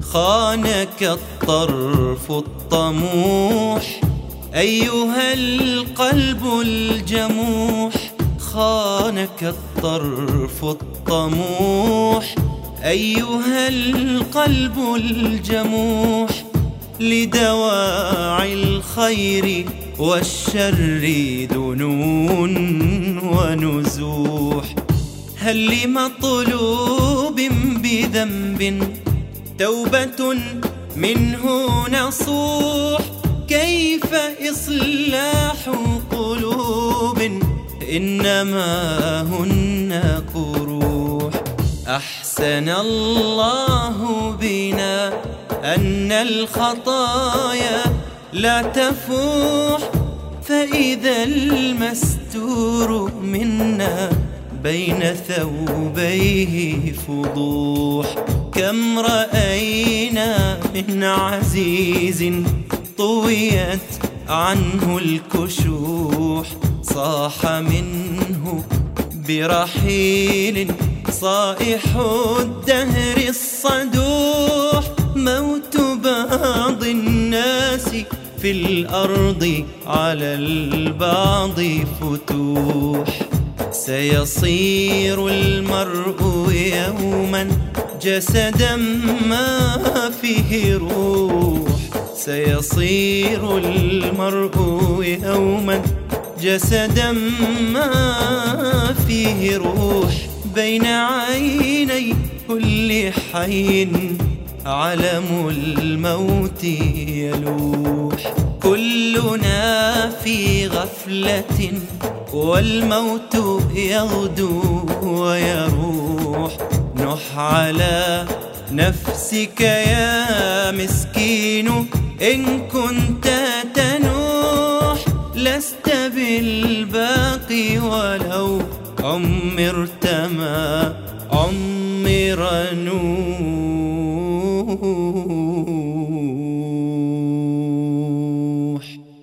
خانك الطرف الطموح أيها القلب الجموح، خانك الطرف الطموح أيها القلب الجموح، لدواعي الخير والشر دنون ونزوح. هل لمطلوب بذنب توبة منه نصوح؟ كيف إصلاح قلوب إنما هن قروح؟ أحسن الله بنا أن الخطايا لا تفوح، فإذا المستور منا بين ثوبيه فضوح. كم رأينا من عزيز طويت عنه الكشوح، صاح منه برحيل صائح الدهر الصدوح. موت بعض الناس في الأرض على البعض فتوح. سيصير المرء يوما جسدا ما فيه روح، سيصير المرء يوما جسدا ما فيه روح. بين عيني كل حي علم الموت يلوح، كلنا في غفلة والموت يغدو ويروح. نح على نفسك يا مسكين إن كنت تنوح، لست بالباقي ولو عمرت ما عمر نوح.